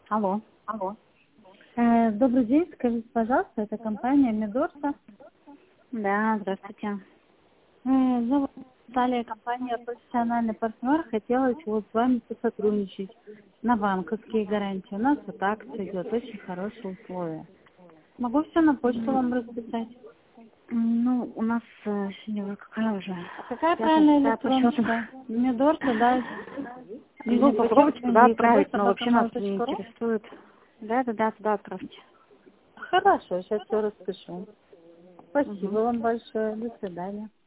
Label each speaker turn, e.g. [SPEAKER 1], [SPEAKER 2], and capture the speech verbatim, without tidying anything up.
[SPEAKER 1] Алло.
[SPEAKER 2] Алло. Э, добрый день, скажите, пожалуйста, это компания Медорса.
[SPEAKER 1] Да, здравствуйте.
[SPEAKER 2] Э, зовут Наталья, компания профессиональный партнер. Хотелось вот с вами посотрудничать на банковские гарантии. У нас вот акция идет, очень хорошие условия. Могу все на почту вам расписать.
[SPEAKER 1] М, Ну, у нас э, сегодня уже какая уже?
[SPEAKER 2] А какая
[SPEAKER 1] Пятая,
[SPEAKER 2] правильная
[SPEAKER 1] шестая по счету.
[SPEAKER 2] электроночка? Медорса, да.
[SPEAKER 1] Ну,
[SPEAKER 2] Нижний
[SPEAKER 1] попробуйте
[SPEAKER 2] подчеркивание,
[SPEAKER 1] туда отправить,
[SPEAKER 2] гейкобойка,
[SPEAKER 1] но вообще нас
[SPEAKER 2] собака
[SPEAKER 1] не
[SPEAKER 2] mail точка ру.
[SPEAKER 1] интересует. Да, да, да, туда отправьте.
[SPEAKER 2] Хорошо, сейчас все распишу. Спасибо
[SPEAKER 1] Угу.
[SPEAKER 2] вам большое. До свидания.